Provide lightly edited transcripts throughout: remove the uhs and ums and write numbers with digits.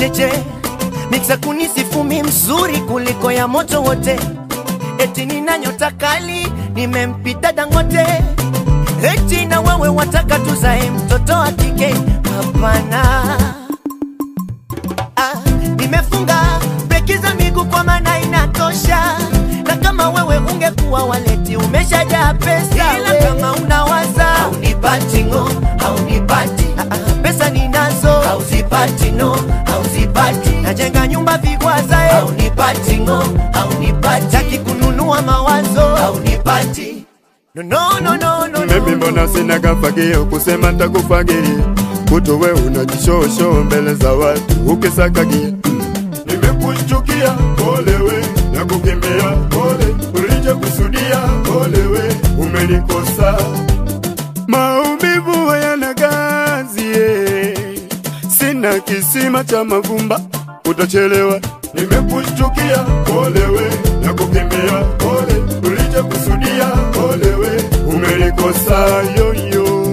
cheche mixa kunisifu mi mzuri kuliko ya moto wote. Eti nina nyota kali nimempita Dangote. Eti na wewe wataka tuzae mtoto wa kike. Hapana. Nimefunga breki za miguu kwa maana inatosha. Na kama wewe ungekuwa waleti umeshajaa pesa. Ila kama unawaza haunipati ngo, haunipati. Pesa ninazo hauzipati no, hauzipati. Najenga nyumba vigwaza haunipati ngo, haunipati. Taki kununua mawazo haunipati. No. Mimi mbona sina kafagio kusema nitakufagilia. Kuto we unajishosho mbele za watu ukisakagia. Nimekuchukia pole we na kukimbia pole. Ulije kusudia pole we umenikosa. Maumivu hayana kazi sina kisima cha mavumba utachelewa. Nimekuchukia pole we na kukimbia pole. Ulije kusudia pole we umenikosa yoyo.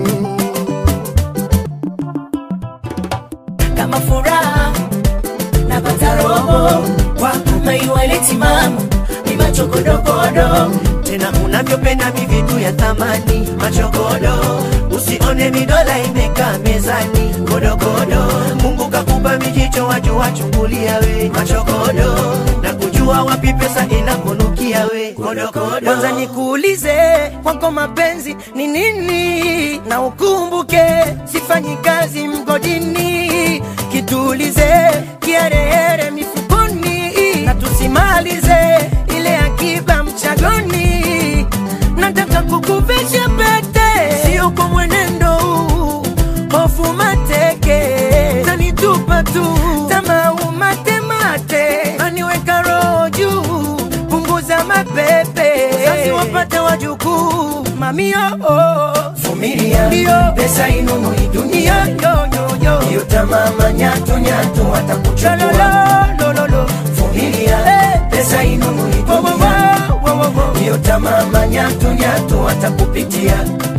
Kama furaha napata roho wako maiwaleti mama ni machokodokodo. Tena unavyopenda vitu ya thamani machokodo. Usione midola imekaa mezani kodokodo. Mungu kakupa mijicho wajua chungulia we machokodo. Na kujua wapi pesa inakunukia we kodokodo. Kwanza nikuulize kwako mapenzi ni nini. Na ukumbuke sifanyi kazi mgodini. Kitulize kiarehere mifukoni. Na tusimalize ile akiba mchagoni. Nataka kukuvesha pete sio kwa mwenendo hofu mateke. Tanitupa tu tama umatemate. Aniweka roho juu punguza mapepe. Sasi wapate wajukuu mamio Vumilia pesa inunu dunia. Yo tamama nyatu nyatu watakuchukua. Vumilia pesa inunu dunia. Yo tamama nyatu nyatu watakupitia.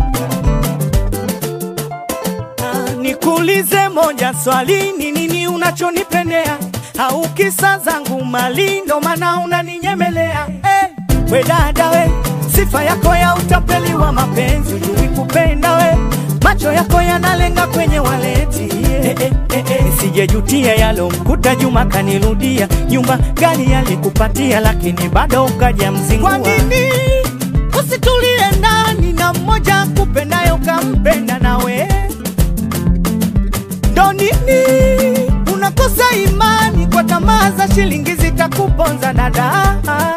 Nikuulize moja swali, ni nini unachonipendea? Au kisa zangu mali ndo maana unaninyemelea? We dada we, sifa yako ya utapeli wa mapenzi. Ujui kupenda we, macho yako yanalenga kwenye waleti. Sijejutia yalo mkuta Juma kanirudia. Nyumba gani yalikupatia lakini bado ukaja mzingua. Kwa nini usitulie ndani na mmoja kupendayo kampenda nawe? Ndo nini unakosa imani kwa tamaa za shilingi zitakuponza dada?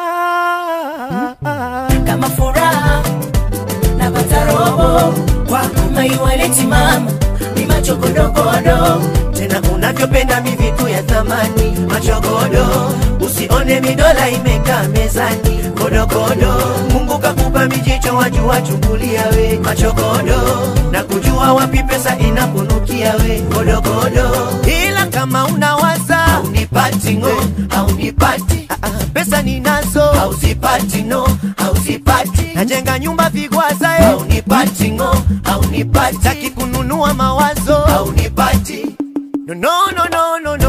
Kama furaha napata roho wako maiwaleti mama ni machokodokodo. Tena unavyopenda vitu ya thamani machokodo. Usione midola imekaa mezani kodokodo. Mungu kakupa mijicho wajua chungulia we machokodo. Na kujua wapi pesa inakunukia we kodokodo. Ila kama unawaza haunipati ngo, haunipati. Pesa ninazo hauzipati no, hauzipati. Najenga nyumba vigwaza haunipati ngo, haunipati. Taki kununua mawazo haunipati. No.